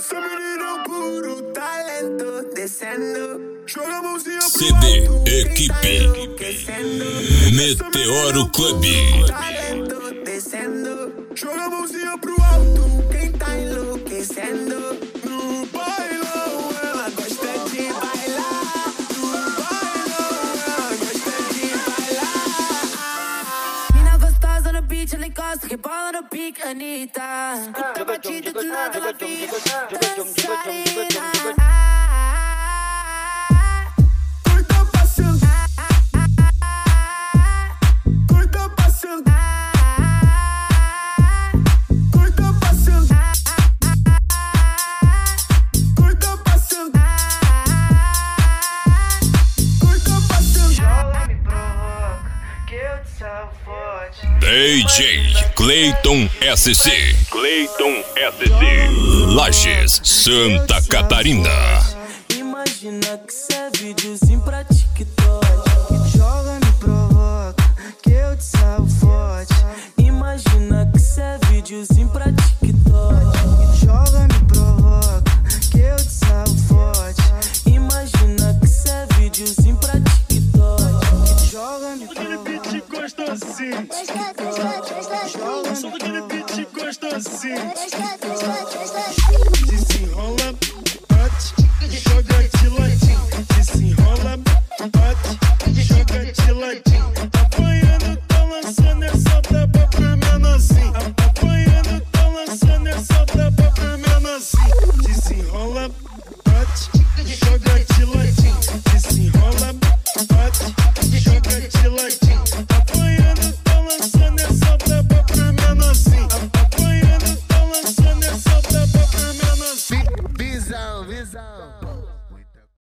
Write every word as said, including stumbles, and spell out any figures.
Essa menina é um puro talento, descendo. Joga a mãozinha pro C D alto, Equipe Meteoro Club. Talento, descendo. Joga a mãozinha pro alto, quem tá enlouquecendo. No bailão, ela gosta de bailar. No bailão, ela gosta de bailar. Mina gostosa no beat, ela encosta, rebola no pique, Anitta. Escuta a batida do nada, ela vira dançarina. Curta passando, curta passando, curta passando, curta passando, curta passando. Joga, me provoca, que eu te salvo forte. D J Cleiton S C. Cleiton S C. Lages, Santa Catarina. Imagina que cê é videozinho pra TikTok. Joga, me provoca, que eu te salvo forte. Imagina que cê é videozinho pra TikTok. Joga, me provoca, que eu te salvo forte. Imagina que cê é videozinho pra TikTok. Joga, me provoca. Beat gostosinho, joga só daquele beat gostosinho. Desenrola, bate, joga de ladinho. Desenrola, bate, joga de ladinho. Apanhando, tá lançando essa tapa pro menorzinho. Apanhando, tá lançando essa tapa pro menorzinho. Desenrola, bate, joga de ladinho. Desenrola, bate, joga de ladinho. Apanhando, tá lançando essa tapa pro menorzinho. Apanhando, tá lançando essa tapa pro menorzinho. Visão, visão.